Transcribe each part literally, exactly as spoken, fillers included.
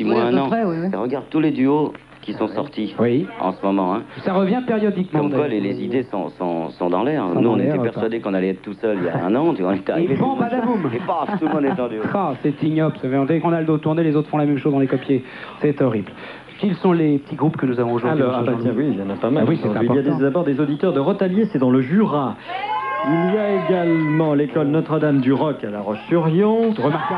six mois, oui, un an. près, oui, oui. Et regarde tous les duos qui sont sortis oui. en ce moment. Hein. Ça revient périodiquement. Comme quoi, les, les idées sont, sont, sont dans l'air. Nous, on était persuadés qu'on allait être tout seul il y a un an. Tu vois, on est arrivé. Et bon, badaboum. Et paf, tout le monde est en duo. Ah, c'est ignoble. Dès qu'on a le dos tourné, les autres font la même chose dans les copiers. C'est horrible. Quels sont les petits groupes que nous avons aujourd'hui? Alors, ah bah tiens, oui, il y en a pas mal. Ah oui, c'est il y a des- d'abord des auditeurs de Rotalier, c'est dans le Jura. Il y a également l'école Notre-Dame du Roc à La Roche-sur-Yon. Remarquable.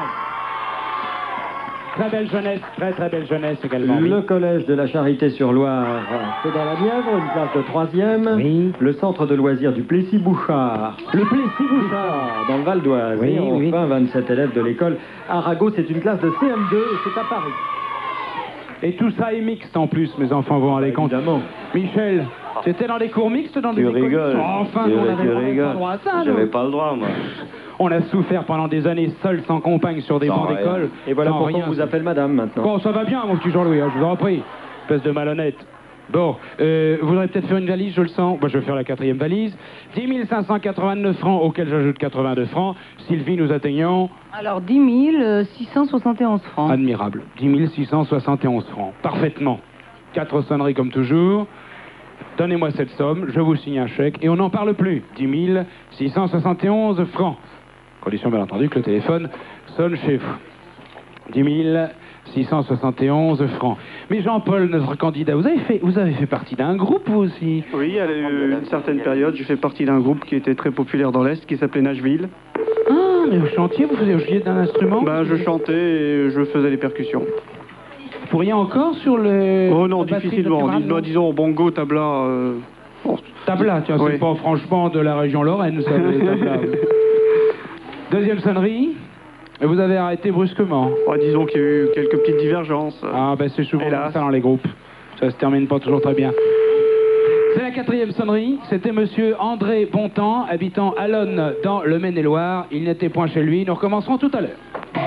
Très belle jeunesse, très très belle jeunesse également. Le oui. collège de la Charité-sur-Loire, c'est dans la Nièvre, une classe de troisième. Oui. Le centre de loisirs du Plessis-Bouchard. Le Plessis-Bouchard. Dans le Val d'Oise. Oui, Et enfin, oui. vingt-sept élèves de l'école Arago, c'est une classe de C M deux et c'est à Paris. Et tout ça est mixte en plus, mes enfants vont aller compte. Évidemment. Michel, tu étais dans des cours mixtes dans des Tu écoles rigoles. mixtes? Enfin, tu, nous, on tu avait pas rigoles. droit à ça, nous. J'avais pas le droit, moi. On a souffert pendant des années seul, sans compagne, sur des Sans bancs rien. d'école. Et voilà sans pourquoi rien. on vous appelle madame maintenant. Bon, ça va bien, mon petit Jean-Louis, hein, je vous en prie. Espèce de malhonnête. Bon, euh, vous voudrez peut-être faire une valise, je le sens. Bon, je vais faire la quatrième valise. dix mille cinq cent quatre-vingt-neuf francs, auxquels j'ajoute quatre-vingt-deux francs. Sylvie, nous atteignons... Alors, dix mille six cent soixante et onze francs. Admirable. dix mille six cent soixante et onze francs. Parfaitement. Quatre sonneries comme toujours. Donnez-moi cette somme, je vous signe un chèque et on n'en parle plus. dix mille six cent soixante et onze francs. Condition bien entendu que le téléphone sonne chez vous. dix mille six cent soixante et onze francs. Mais Jean-Paul, notre candidat, vous avez fait, vous avez fait partie d'un groupe, vous aussi? Oui, à une certaine période, j'ai fait partie d'un groupe qui était très populaire dans l'Est, qui s'appelait Nashville. Ah, mais vous chantiez, vous faisiez jouer d'un instrument? Ben, je chantais et je faisais les percussions. Vous pourriez encore sur le... Oh non, la batterie de difficilement. camarade, Dis- non Disons, bongo, tabla... Euh... bon. Tabla, tiens, Oui. c'est pas franchement de la région Lorraine, ça, les tablas. Deuxième sonnerie, et vous avez arrêté brusquement. Oh, disons qu'il y a eu quelques petites divergences. Ah, ben c'est souvent Hélas. comme ça dans les groupes. Ça se termine pas toujours très bien. C'est la quatrième sonnerie. C'était monsieur André Bontemps, habitant Allonne dans le Maine-et-Loire. Il n'était point chez lui. Nous recommencerons tout à l'heure.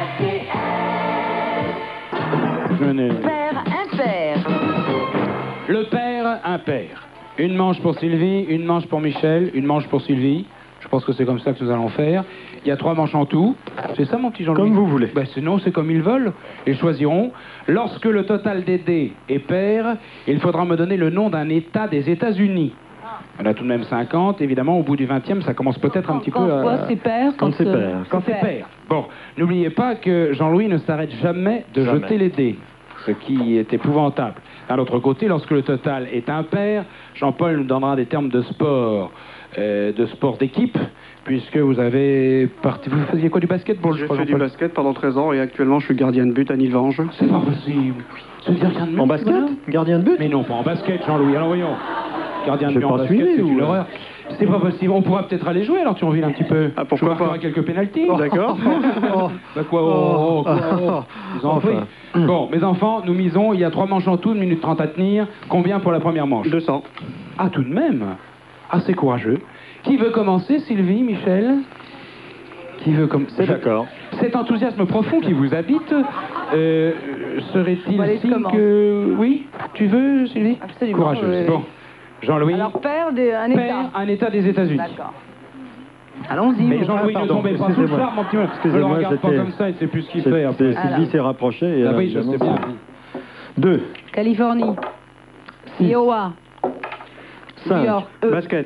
Je n'ai- Père impair. Le père impair. Une manche pour Sylvie, une manche pour Michel, une manche pour Sylvie. Je pense que c'est comme ça que nous allons faire. Il y a trois manches en tout. C'est ça, mon petit Jean-Louis? Comme vous voulez. Ben, sinon, c'est comme ils veulent. Ils choisiront. Lorsque le total des dés est pair, il faudra me donner le nom d'un État des États-Unis. On a tout de même cinquante. Évidemment, au bout du vingtième, ça commence peut-être un petit Quand peu à... quoi, c'est pair? Quand c'est euh, pair. Quand c'est pair. Bon, n'oubliez pas que Jean-Louis ne s'arrête jamais de Jamais. jeter les dés, ce qui est épouvantable. D'un autre côté, lorsque le total est impair, Jean-Paul nous donnera des termes de sport, euh, de sport d'équipe, puisque vous avez parti... Vous faisiez quoi, du basketball? je J'ai crois, fait du Jean-Paul? basket pendant treize ans et actuellement je suis gardien de but à Nilvange. C'est pas possible. C'est gardien de but, En ce basket bonhomme? Gardien de but. Mais non, pas en basket, Jean-Louis. Alors voyons. Gardien de Je but en pas basket, suivi, c'est ou- une horreur. C'est pas possible. On pourra peut-être aller jouer alors, tu en ville un petit peu. Ah, pourquoi Je vous pas. marquerai quelques pénaltys. D'accord. Bah quoi, oh, oh, quoi, oh. Ils ont Enfin. pris. Bon, mes enfants, nous misons, il y a trois manches en tout, une minute trente à tenir. Combien pour la première manche? deux cents. Ah, tout de même. Ah, c'est courageux. Qui veut commencer, Sylvie, Michel? Qui veut commencer? C'est d'accord. Cet enthousiasme profond qui vous habite, euh, serait-il Allez, je signe commence. que... Oui? Tu veux, Sylvie? Absolument, Courageuse. oui, oui. Bon. Jean-Louis, Alors, père d'un État. père, un État des États-Unis. D'accord. Allons-y. Mais mon Jean-Louis, frère. ne pardon, tombez pas sous le excusez-moi. charme, mon petit monsieur. Ne le Excusez-moi, regarde pas j'étais- comme ça, il ne sait plus ce qu'il C'est- fait après. c'est- Sylvie s'est rapprochée. et, Ah euh, oui, je sais évidemment, bien. c'est- Deux. Californie. Six. Iowa. New Cinq. York. Euh, Basket.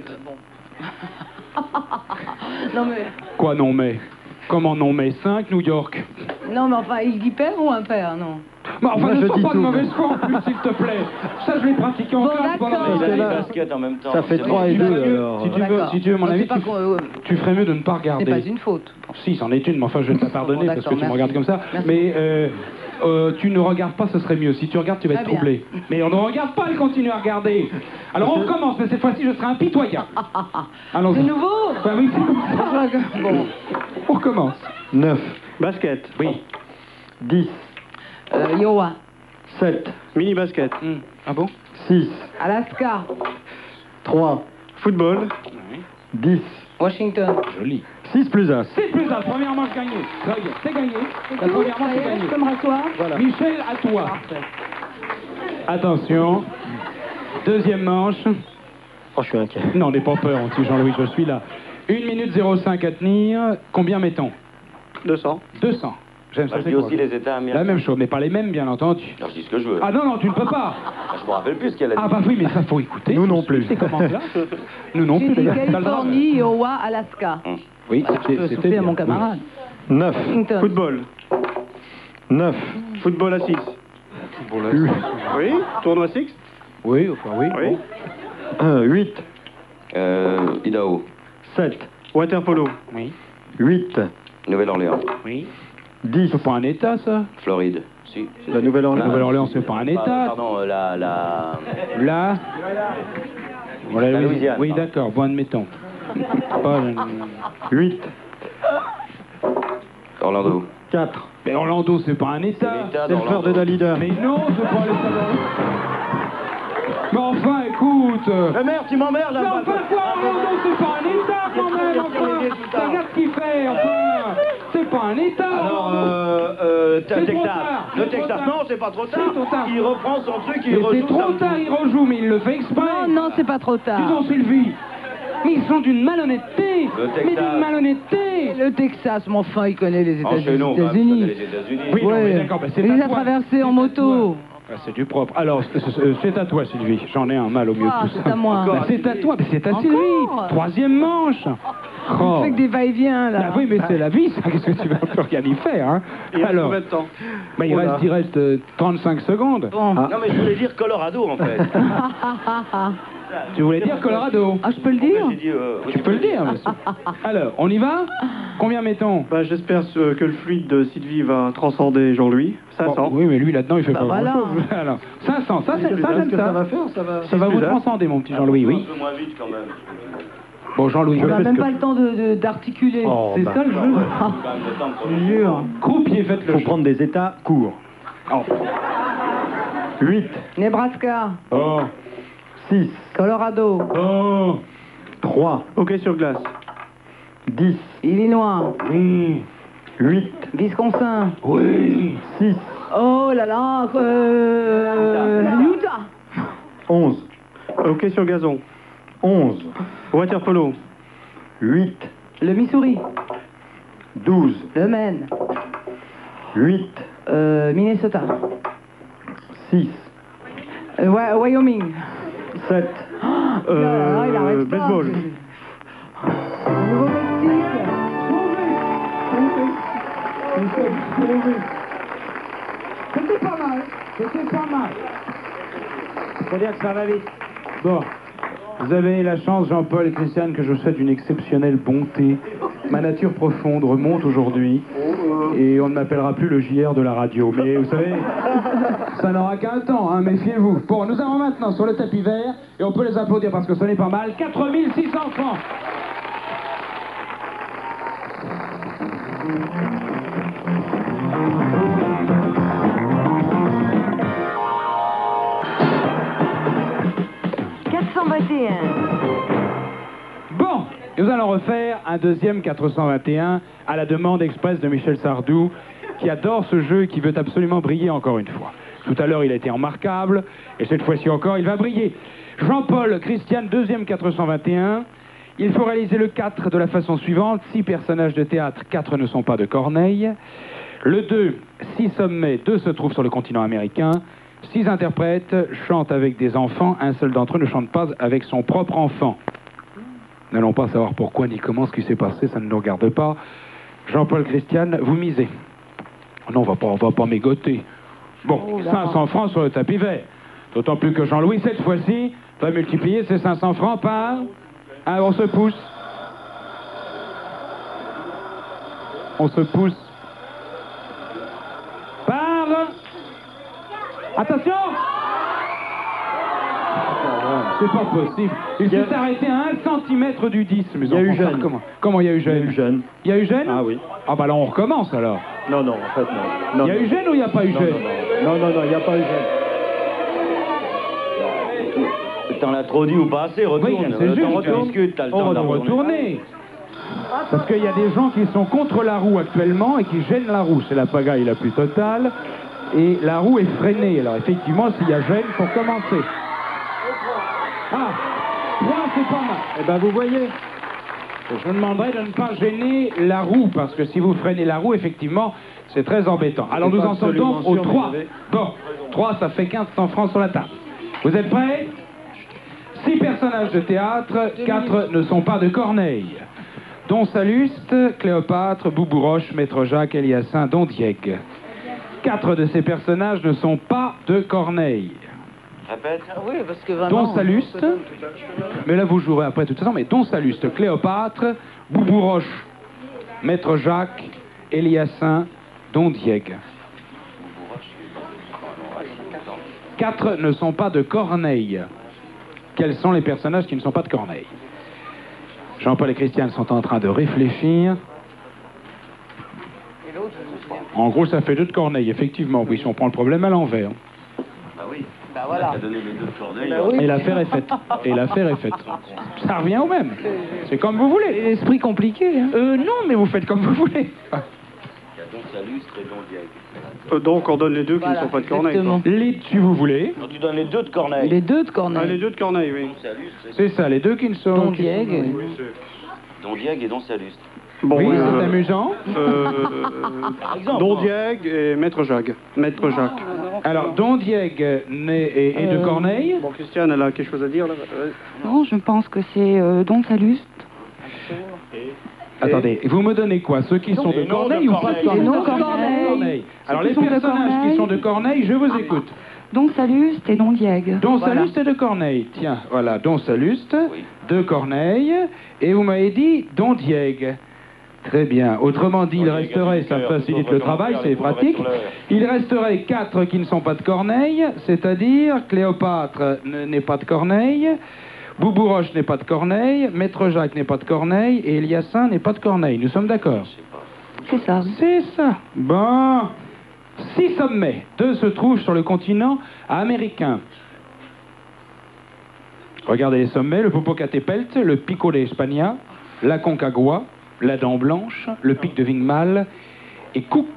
non, mais, Quoi non mais? Comment non mais? cinq, New York. non, mais enfin, il dit père ou impair, non? Mais enfin, Moi, ne je sois dis pas de tout. mauvaise foi en plus, s'il te plaît. Ça, je l'ai pratiqué en Bon, classe pendant d'accord. des Ils que avaient années. là, le basket en même temps. ça fait C'est trois bon. et Tu deux, ferais mieux, alors. si tu veux, D'accord. si tu veux mon Non, avis, c'est pas tu, qu'on- euh, tu ferais mieux de ne pas C'est pas regarder. une faute. Si, c'en est une, mais enfin, je vais te la pardonner Bon, parce que d'accord, tu me merci. regardes comme ça. Merci. Mais euh, euh, tu ne regardes pas, ce serait mieux. Si tu regardes, tu vas être Très bien. troublé. Mais on ne regarde pas, elle continue à regarder. Alors on recommence, mais cette fois-ci, je serai impitoyable. Allons-y. C'est nouveau? Bah oui, c'est comme ça. Bon. On recommence. Neuf. Basket. Oui. Dix. Euh, Iowa. Sept. Mini basket. Hmm. Ah bon? Six. Alaska. Trois. Football. Dix. Washington. Joli. Six plus un. six plus un, première manche gagnée. Très bien, c'est gagné. La première manche Ça y est est, gagnée. je peux me rasseoir? Voilà. Michel, à toi. Parfait. Attention. Deuxième manche. Oh, je suis inquiet. Non, n'aie pas peur, mon petit Jean-Louis, je suis là. une minute zéro cinq à tenir. Combien mettons? deux cents. deux cents. J'aime ça. Bah, je c'est dis quoi? aussi les États américains. La même chose, mais pas les mêmes, bien entendu. Non, je dis ce que je veux. Ah non, non, tu ne peux pas. Bah, je me rappelle plus ce qu'elle a dit. Ah bah oui, mais ça faut écouter. Nous non plus. C'est comment là? Nous non J'ai plus, dit d'ailleurs. T'as le droit, Californie, Iowa, Alaska. Hum. Oui, Bah, je peux c'était souffler à bien. mon camarade. neuf. Washington. Football. neuf. Football à six. Oui. Tournoi six. Oui, enfin oui. Oui. un. huit. Euh, Idaho. sept. Water polo. Oui. huit. Nouvelle-Orléans. Oui. dix. C'est pas un État, ça? Floride. Si. La Nouvelle-Orléans. La Nouvelle-Orléans, c'est pas un Pardon, État. Pardon, euh, la... la... Là. Voilà, La oui, Louisiane, oui, pardon. d'accord, bon, admettons. Pas le- huit. Orlando. quatre. Mais Orlando, c'est pas un C'est État. l'État C'est le frère d'Orlando. de Dalida. Mais non, c'est pas l'État d'Orlando. Mais enfin, écoute. Mais merde, tu m'emmerdes Mais là. enfin, quoi, Orlando, c'est pas un État quand même, enfin. Regarde ce qu'il fait, enfin. C'est pas un État. Alors, Orlando. euh, euh, C'est trop Texas. tard, Le c'est trop Texas, tard. non, c'est pas trop tard. C'est trop tard. Il reprend son truc, il Mais rejoue. c'est trop ça me tard, fout. il rejoue, mais il le fait exprès. Non, non, c'est pas trop Dis tard. donc, Sylvie. Mais ils sont d'une malhonnêteté. Le Mais Texas. d'une malhonnêteté. Le Texas, mais enfin, il connaît les États- Enchaînons, les quand même, je connais États-Unis. les États-Unis. Oui, non, mais Ouais. d'accord, bah, c'est Il à les a toi. traversés en C'est à moto. Ah, c'est du propre. Alors, c'est- c'est c'est à toi, Sylvie. J'en ai un mal au milieu Ah, de tout c'est ça. à moi. Bah, c'est à toi, mais c'est à Encore Sylvie. Troisième manche. On Oh. fait que des va-et-vient, là. Ah oui, mais c'est la vie, ça. Qu'est-ce que tu vas plus rien y faire, hein? Il reste Alors, combien de temps? bah, il Oh là. reste, il reste euh, trente-cinq secondes. Bon. Ah. Non, mais je voulais dire Colorado, en fait. Tu voulais dire Colorado? Ah, je peux le dire? J'ai dit, euh, Tu peux le dire, monsieur. Alors, on y va? Combien mettons? Bah, j'espère euh, que le fluide de Sylvie va transcender Jean-Louis. cinq cents. Bon, oui, mais lui, là-dedans, il fait Bah, pas voilà. grand-chose. Alors, cinq cents, ça, c'est- ça, j'aime que ça ça. va faire, ça va. Ça va vous transcender, mon petit Jean-Louis, oui. Un peu moins vite, quand même. Bon, Jean-Louis, On n'a je même fais pas le temps de- de- d'articuler. Oh, C'est bah. ça le jeu. Quand même le temps de Je te jure. Croupier, faites Il le faut jeu. prendre des états courts. Oh. huit. Nebraska, Oh. six. Colorado, Oh. trois. Ok sur glace. dix. Illinois, Oui. huit. Wisconsin. Oui. six. Oh là là, euh, Utah. onze. Ok sur gazon. onze. Water polo. huit. Le Missouri, douze. le Maine, huit. euh, Minnesota, six. euh, Wy- Wyoming. sept. Oh là là, il arrête pas. baseball. Nouveau-Mexique. C'était pas mal. C'était pas mal. Faut dire que ça va vite. Bon. Vous avez la chance, Jean-Paul et Christiane, que je vous souhaite une exceptionnelle bonté. Ma nature profonde remonte aujourd'hui. Et on ne m'appellera plus le J R de la radio. Mais vous savez, ça n'aura qu'un temps, hein, méfiez-vous. Bon, nous avons maintenant sur le tapis vert, et on peut les applaudir parce que ce n'est pas mal, quatre mille six cents francs. quatre cent vingt et un. Bon, nous allons refaire un deuxième quatre cent vingt et un à la demande express de Michel Sardou, qui adore ce jeu et qui veut absolument briller encore une fois. Tout à l'heure, il a été remarquable, et cette fois-ci encore, il va briller. Jean-Paul, Christiane, deuxième quatre cent vingt et un. Il faut réaliser le quatre de la façon suivante. Six personnages de théâtre, quatre ne sont pas de Corneille. Le deux, six sommets, deux se trouvent sur le continent américain. Six interprètes chantent avec des enfants, un seul d'entre eux ne chante pas avec son propre enfant. N'allons pas savoir pourquoi ni comment ce qui s'est passé, ça ne nous regarde pas. Jean-Paul, Christiane, vous misez. Non, on va pas, on va pas mégoter. Bon, Oh là. cinq cents francs sur le tapis vert. D'autant plus que Jean-Louis, cette fois-ci, va multiplier ces cinq cents francs par... Ah, on se pousse. On se pousse. Par... Attention! C'est pas possible. Il Il y a- s'est arrêté à un centimètre du dix. Mais Il y a on eu comprend Jeanne. Comment, comment il y a eu Il y a Jeanne? eu jeune. Il y a eu Jeanne? Ah oui. Ah bah là on recommence alors. Non, non, en fait, non. non Il y a non. eu Jeanne ou il n'y a pas eu Non, Jeanne? non, non, non, non, il n'y a pas eu jeune. T'en as trop dit ou pas assez, retourne. Oui, c'est Euh, juste. t'en rediscutes, t'as le On temps va de nous retourner. retourner. Parce qu'il y a des gens qui sont contre la roue actuellement et qui gênent la roue. C'est la pagaille la plus totale. Et la roue est freinée. Alors effectivement, s'il y a gêne, pour commencer. Ah, trois, c'est pas mal. Eh ben, vous voyez, Je vous demanderai de ne pas gêner la roue, parce que si vous freinez la roue, effectivement, c'est très embêtant. Alors nous en sommes donc au trois. Bon, trois, ça fait quinze cents francs sur la table. Vous êtes prêts? Six personnages de théâtre, quatre ne sont pas de Corneille. Don Salluste, Cléopâtre, Boubouroche, Maître Jacques, Eliassin, Don Diègue. Quatre de ces personnages ne sont pas de Corneille. Répète. Oui, parce que vraiment... Don Salluste, mais là vous jouerez après tout à l'heure, mais Don Salluste, Cléopâtre, Boubouroche, Maître Jacques, Eliassin, Don Diègue. Quatre ne sont pas de Corneille. Quels sont les personnages qui ne sont pas de Corneille? Jean-Paul et Christiane sont en train de réfléchir. En gros, ça fait deux de Corneille, effectivement. Oui, si on prend le problème à l'envers. Bah oui. Bah voilà. On a donné les deux de Corneille. Bah oui. Et l'affaire est faite. Et l'affaire est faite. Ça revient au même. C'est comme vous voulez. L'esprit compliqué, hein. Euh, non, mais vous faites comme vous voulez. Il y a Don Sallustre et Don Diègue. Euh, donc on donne les deux qui Voilà, ne sont pas de Corneille. exactement. quoi. Les, si vous voulez. Donc tu donnes les deux de Corneille. Les deux de Corneille. Ah, les deux de Corneille, oui. Don Sallustre, C'est ça, les deux qui ne sont... Don qui- Diègue. Don Diègue et Don Sallustre. Bon, Oui, euh, c'est amusant. euh, Par exemple. Don Diègue et Maître Jacques. Maître Jacques. Alors, Don Diègue né- est, est de Euh, Corneille. Bon, Christiane, elle a quelque chose à dire là. Ouais. Non, je pense que c'est euh, Don Salluste. Attendez, vous me donnez quoi? Ceux qui sont de Et non Corneille de ou pas de Corneille. Corneille? Et non de Ceux qui sont Corneille. Corneille. Alors, Ceux les qui sont de personnages qui Corneille. sont de Corneille, je vous écoute. Don Salluste et Don Diègue. Don Voilà. Salluste est de Corneille. Tiens, voilà, Don Salluste, Oui. de Corneille. Et vous m'avez dit Don Diègue. Très bien. Autrement dit, il Don Diègue resterait, a du ça cœur, facilite vous le devrez travail, commencer à c'est les pratique. sur l'heure. Il resterait quatre qui ne sont pas de Corneille, c'est-à-dire Cléopâtre ne- n'est pas de Corneille, Boubouroche n'est pas de Corneille, Maître Jacques n'est pas de Corneille et Eliassin n'est pas de Corneille. Nous sommes d'accord? C'est ça. C'est ça. Bon. Six sommets. Deux se trouvent sur le continent américain. Regardez les sommets, le Popocatépetl, le Pico de España, la Concagua, la Dent Blanche, le pic de Wingmal et Cook.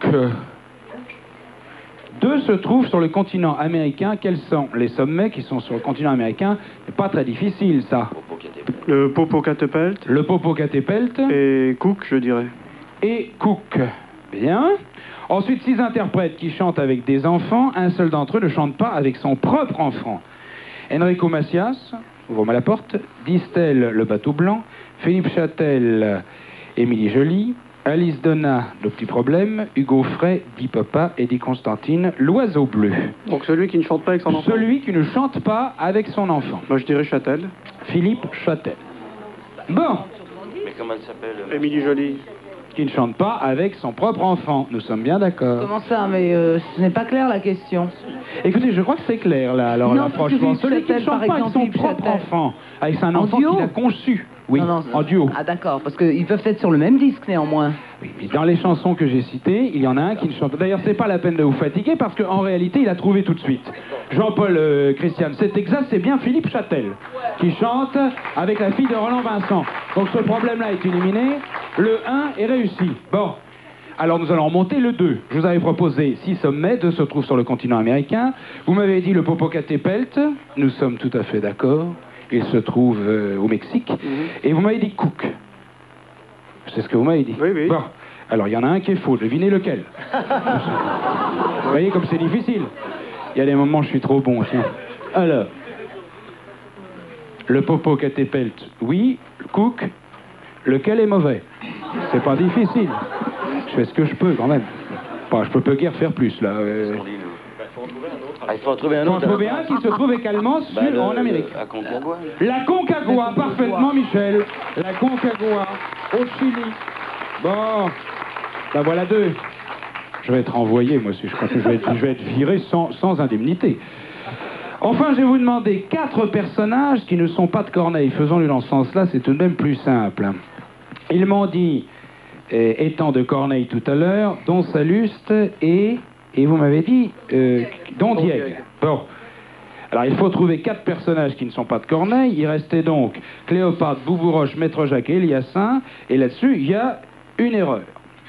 Deux se trouvent sur le continent américain. Quels sont les sommets qui sont sur le continent américain? C'est pas très difficile, ça. Le Popocatépetl Le Popocatépetl et Cook, je dirais. et Cook. Bien. Ensuite, six interprètes qui chantent avec des enfants. Un seul d'entre eux ne chante pas avec son propre enfant. Enrico Macias, ouvre-moi la porte. Distel, le bateau blanc. Philippe Châtel, Émilie Joly. Alice Donna, le petit problème. Hugo Frey, dit papa. Et dit Constantine, l'oiseau bleu. Donc celui qui ne chante pas avec son enfant. Celui qui ne chante pas avec son enfant. Moi je dirais Châtel. Philippe Châtel. Bon. Mais comment elle s'appelle euh, Émilie Joly. Qui ne chante pas avec son propre enfant. Nous sommes bien d'accord. Comment ça? Mais euh, ce n'est pas clair la question. Écoutez, je crois que c'est clair là. Alors Non, là, parce que franchement, Philippe celui qui ne Châtel, chante par pas avec exemple, son Philippe propre Châtel. enfant, avec un En enfant duo qu'il a conçu. Oui, Non, non, en duo. Ah d'accord, parce qu'ils peuvent être sur le même disque néanmoins. Oui, mais dans les chansons que j'ai citées, il y en a un qui ne chante pas. D'ailleurs, c'est pas la peine de vous fatiguer parce qu'en réalité, il a trouvé tout de suite. Jean-Paul euh, Christiane, c'est exact, c'est bien Philippe Châtel qui chante avec la fille de Roland Vincent. Donc ce problème-là est éliminé. Le un est réussi. Bon. Alors nous allons remonter le deux. Je vous avais proposé six sommets, deux se trouvent sur le continent américain. Vous m'avez dit le Popocatépetl, nous sommes tout à fait d'accord. Il se trouve euh, au Mexique. Mhm. Et vous m'avez dit Cook. C'est ce que vous m'avez dit. Oui, oui. Bon. Alors il y en a un qui est faux, devinez lequel. Vous voyez comme c'est difficile. Il y a des moments où je suis trop bon. Tiens. Alors, le Popocatépetl, oui. Cook, lequel est mauvais? C'est pas difficile. Je fais ce que je peux quand même. Bah, je peux pas guère faire plus là. Euh... Ah, il faut en trouver un Il faut en autre. trouver un qui se trouve également sur- Bah, le- en Amérique. À Concagua. La Concagua, parfaitement Michel. La Concagua, au Chili. Bon, ben voilà deux. Je vais être envoyé, moi, si je crois que je vais être, je vais être viré sans, sans indemnité. Enfin, je vais vous demander quatre personnages qui ne sont pas de Corneille. Faisons-le dans ce sens-là, c'est tout de même plus simple. Ils m'ont dit, euh, étant de Corneille tout à l'heure, Don Salluste et... Et vous m'avez dit euh, Don Diègue. Bon. Alors, il faut trouver quatre personnages qui ne sont pas de Corneille. Il restait donc Cléopâtre, Boubouroche, Maître Jacques et Eliassin. Et là-dessus, il y a une erreur.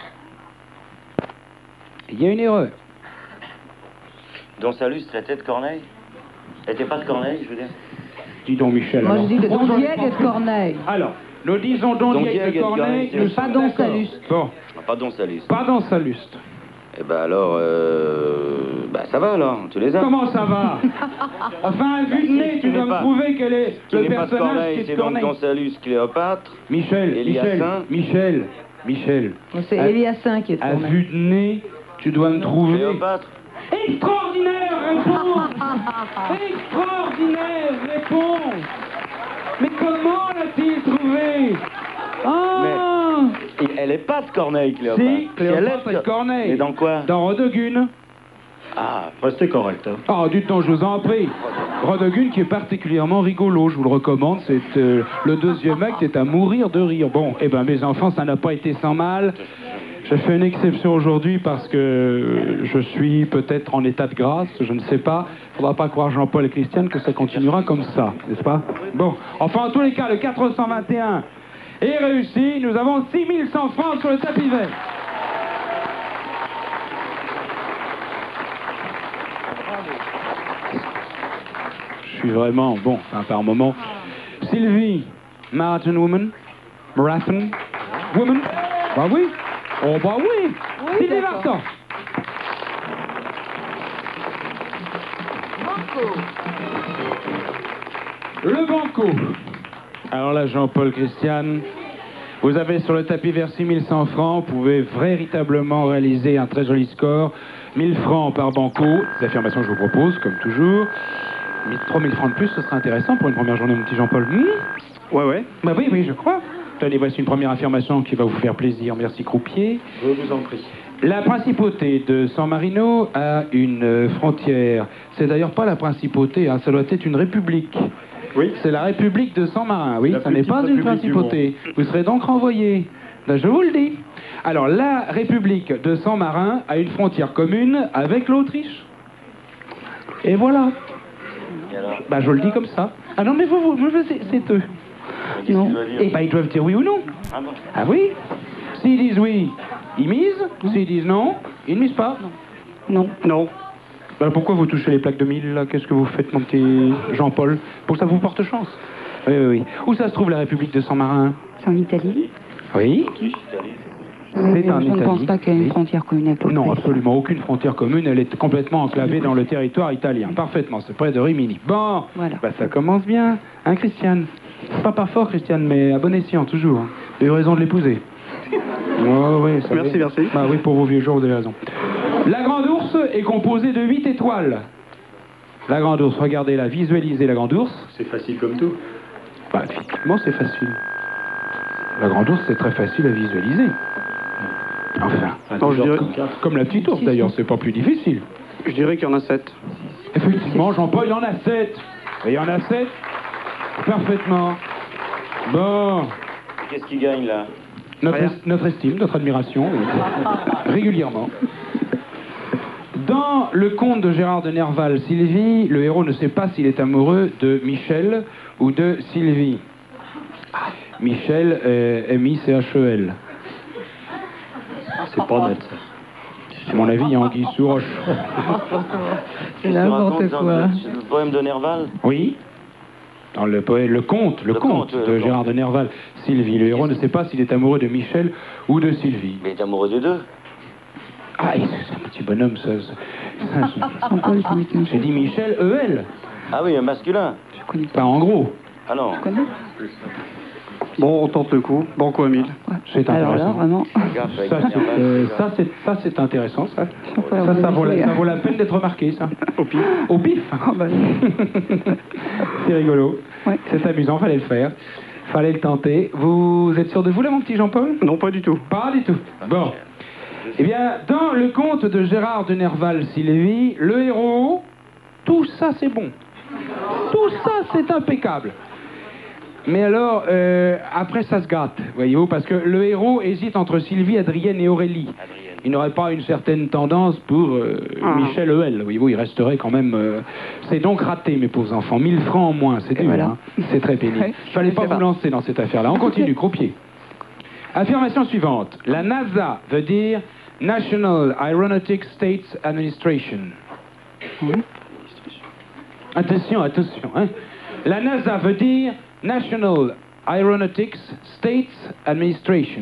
Il y a une erreur. Don Sallustre était de Corneille. Elle était pas de Corneille, je veux dire. Dis donc, Michel. Moi alors. je dis que Don Bonjour, Diègue les est de Corneille. Alors, Nous disons Don Don Diègue de Diègue, Corneille. Corneille, Nous c'est sommes Pas Don d'accord. Saluste. Bon, Ah, pas Don Saluste. pas dans Saluste. Eh ben alors, euh... bah ça va alors, tu les as. Comment ça va? Enfin, vu de nez, tu Qui dois n'est me pas- prouver quel est Qui le n'est pas de personnage Corneille, qui est c'est de donc Corneille. Don Saluste, Cléopâtre. Michel, Michel, Éliassin. Michel, Michel. C'est À- Eliassin qui est de À Corneille. vue de nez, tu dois me trouver... Cléopâtre. Extraordinaire réponse. Extraordinaire réponse. Mais comment l'a-t-il trouvé? Ah Et elle est pas de Corneille, Cléopâtre. Si, Cléopâtre elle est de Corneille. Mais dans quoi? Dans Rodogune. Ah, Restez correct. Hein. Ah, du temps, je vous en prie. Rodogune qui est particulièrement rigolo, je vous le recommande. C'est euh, le deuxième acte est à mourir de rire. Bon, eh ben mes enfants, ça n'a pas été sans mal. Je fais une exception aujourd'hui parce que je suis peut-être en état de grâce, je ne sais pas. Il ne faudra pas croire Jean-Paul et Christiane que ça continuera comme ça, n'est-ce pas? Bon, enfin en tous les cas, le quatre cent vingt et un est réussi. Nous avons six mille cent francs sur le tapis vert. Je suis vraiment bon, enfin, par moment. Sylvie, Marathon Woman, Marathon Woman. Bah oui. Oh bah oui. Sylvie Vartan. Le banco. Alors là, Jean-Paul Christiane, vous avez sur le tapis vert six mille cent francs. Vous pouvez véritablement réaliser un très joli score. mille francs par banco. Les affirmations que je vous propose, comme toujours. trois mille francs de plus, ce serait intéressant pour une première journée, mon petit Jean-Paul. Hmm? Ouais, ouais. Bah oui, oui, je crois. Tenez, voici une première affirmation qui va vous faire plaisir. Merci, croupier. Je vous en prie. La principauté de San Marino a une euh, frontière. C'est d'ailleurs pas la principauté, hein, ça doit être une république. Oui. C'est la république de San Marin, oui, La ça plus n'est pas petite une république du principauté. Vous serez donc renvoyé. Là, je vous le dis. Alors, la république de San Marin a une frontière commune avec l'Autriche. Et voilà. et alors? Bah, je le dis comme ça. Ah non, mais vous, vous, vous c'est, c'est eux. Qu'est-ce Non. qu'il doit dire? Et bah, ils doivent dire oui ou non. Ah bon? Ah oui. S'ils disent oui, ils misent. S'ils disent non, ils ne misent pas. Non. Non. Bah, pourquoi vous touchez les plaques de mille, là? Qu'est-ce que vous faites, mon petit Jean-Paul? Pour que ça vous porte chance. Oui, oui, oui. Où ça se trouve, la République de San Marin? C'est en Italie. Oui. Mais C'est en je ne pense Italie. pas qu'il y ait Oui. une frontière commune avec l'Autriche. Non, absolument aucune frontière commune. Elle est complètement enclavée dans le territoire italien. Parfaitement, c'est près de Rimini. Bon, Voilà. bah, ça commence bien, hein, Christiane? Pas par fort, Christiane, mais à bon escient, toujours. Hein. Vous avez eu raison de l'épouser. Oh, oui, ça Merci, va. merci. Bah oui, pour vos vieux jours, vous avez raison. La Grande Ourse est composée de huit étoiles. La Grande Ourse, regardez-la, visualisez la Grande Ourse. C'est facile comme tout. Bah, effectivement, c'est facile. La Grande Ourse, c'est très facile à visualiser. Enfin, Non, je dirais, comme la petite ours, d'ailleurs, c'est pas plus difficile. je dirais qu'il y en a sept. Effectivement, Jean-Paul, il y en a sept. Et il y en a sept. Parfaitement. Bon. Qu'est-ce qu'il gagne là? Notre, Rien. est- notre estime, notre admiration, oui. Régulièrement. Dans le conte de Gérard de Nerval, Sylvie, le héros ne sait pas s'il est amoureux de Michel ou de Sylvie. Michel, euh, M I C H E L. C'est pas net, ça. À mon avis, il y a Anguille sous roche. C'est n'importe Dans quoi. le, le poème de Nerval? Oui. Dans le poème, le conte, le, Le conte conte, euh, de le Gérard conte. de Nerval, Sylvie. Le héros ne sait pas s'il est amoureux de Michel ou de Sylvie. Mais il est amoureux des deux. Ah, et c'est un petit bonhomme, ça. ça- ça- Jean-Paul, c'est Michel. J'ai dit Michel E L, Ah oui, un masculin. Je connais pas. pas en gros. Ah non. Tu connais? Bon, on tente le coup. Banco à mille. Ouais. C'est Alors là, intéressant. vraiment. Gaffe avec Ça, c'est, Nerval, euh, c'est ça, c'est, ça, c'est intéressant, ça. pas Ça, ça, vaut la, jouer, ça hein. vaut la peine d'être remarqué, ça. Au pif. Au pif. Oh, bah, C'est rigolo. Ouais. C'est amusant, fallait le faire. Fallait le tenter. Vous êtes sûr de vous, là, mon petit Jean-Paul? Non, pas du tout. Pas du tout. Bon. Eh bien, dans le conte de Gérard de Nerval, Sylvie, le héros, tout ça, c'est bon. Tout ça, c'est impeccable. Mais alors, euh, après, ça se gâte, voyez-vous, parce que le héros hésite entre Sylvie, Adrienne et Aurélie. Adrienne. Il n'aurait pas une certaine tendance pour euh, Ah. Michel E L. Voyez-vous, il resterait quand même... euh, C'est donc raté, mes pauvres enfants. mille francs en moins, c'est dur, voilà. hein. C'est très pénible. Ouais, Il fallait je pas sais vous pas. lancer dans cette affaire-là. On continue, croupier. Affirmation suivante. La NASA veut dire National Aeronautic States Administration. Attention, attention. Hein. La NASA veut dire National Aeronautics States Administration.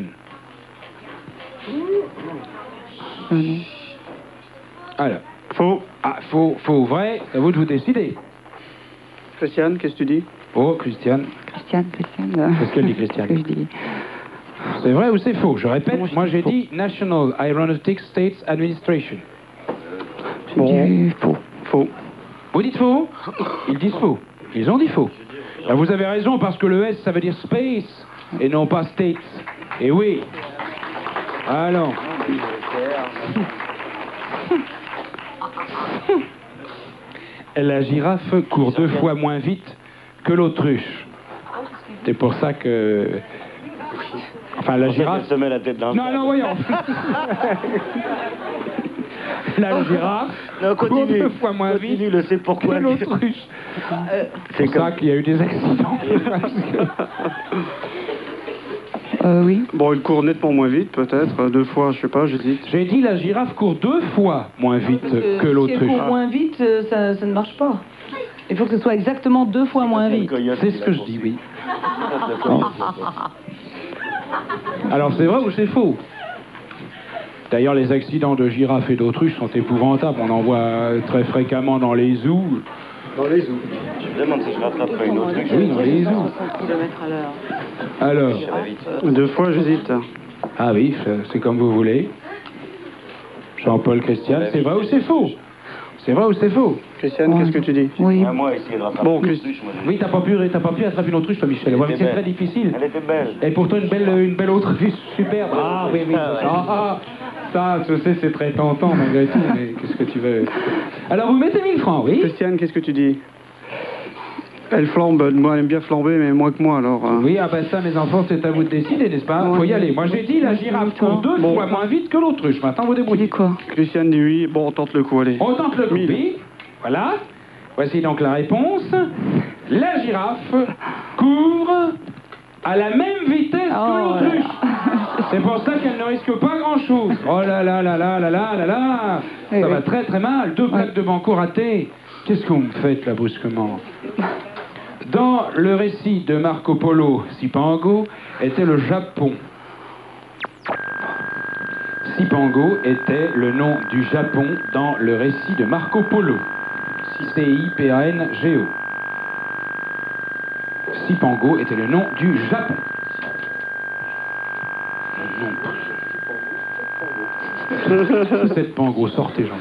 Euh, non. Alors, Faux. ah, faux, faux, vrai, c'est à vous de vous décider. Christiane, qu'est-ce que tu dis? Oh, Christiane, Christiane, Christiane. euh, qu'est-ce qu'elle dit, Christiane? Qu'est-ce que je dis? C'est vrai ou c'est faux? Je répète, Moi, je moi dis j'ai faux. dit National Aeronautics States Administration. Je dis faux. Faux. Vous dites faux? Ils disent faux. Ils ont dit faux. Ben, vous avez raison parce que le S ça veut dire space et non pas states. Et oui. Alors. La girafe court deux fois moins vite que l'autruche. C'est pour ça que... Enfin, la girafe... Elle se met la tête dans le Non, sac. non, voyons. La girafe Non, court continue. deux fois moins vite Continue, le c'est que pourquoi. l'autruche. C'est C'est pour ça comme... qu'il y a eu des accidents. Euh, oui. Bon, il court nettement moins vite, peut-être. Euh, Deux fois, je sais pas, j'hésite. J'ai dit la girafe court deux fois moins vite Parce que que si elle l'autruche. court moins vite, euh, ça, ça ne marche pas. Il faut que ce soit exactement deux fois moins vite. C'est ce que je dis, oui. Alors c'est vrai ou c'est faux? D'ailleurs, les accidents de girafes et d'autruches sont épouvantables. On en voit très fréquemment dans les zoos. Dans les zoos. Je me demande si je rattraperai une autruche. Oui, dans les zoos. soixante kilomètres à l'heure. Alors, Deux fois, j'hésite. ah oui, c'est comme vous voulez. Jean-Paul Christian, c'est vrai ou c'est faux? C'est vrai ou c'est faux? Christiane, qu'est-ce que tu dis? Oui. Ah, moi, essayer de rattraper Bon, une Christ- autruche, moi, j'ai- Oui, t'as pas pu, t'as pas pu attraper une autruche, toi, Michel. Ouais, Elle c'est était très belle. difficile. Elle était belle. Et pourtant une belle, une belle autruche, superbe. Ah oui, oui. Ah, ah, ça, je sais, c'est très tentant malgré tout, mais qu'est-ce que tu veux? Alors vous mettez mille francs, oui? Christiane, qu'est-ce que tu dis? Elle flambe. Moi, elle aime bien flamber, mais moins que moi, alors. euh. Oui, ah ben ça, mes enfants, c'est à vous de décider, n'est-ce pas? Faut y aller. Moi, j'ai dit la girafe court deux Bon. fois moins vite que l'autruche. Maintenant, vous Tu dis débrouillez. quoi? Christiane dit oui. Bon, on tente le coup, allez. On tente le coup. Mille. Oui. Voilà. Voici donc la réponse. La girafe court à la même vitesse Oh que là l'autruche. C'est pour ça qu'elle ne risque pas grand-chose. Oh là là là là là là là là. Oui, Ça oui. va très très mal. Deux plaques de banco ratées. Qu'est-ce que vous me faites là brusquement? Dans le récit de Marco Polo, Cipango était le Japon. Cipango était le nom du Japon dans le récit de Marco Polo. C I P A N G O. Cipango était le nom du Japon. Non. Cette Pango, sortez, Jean.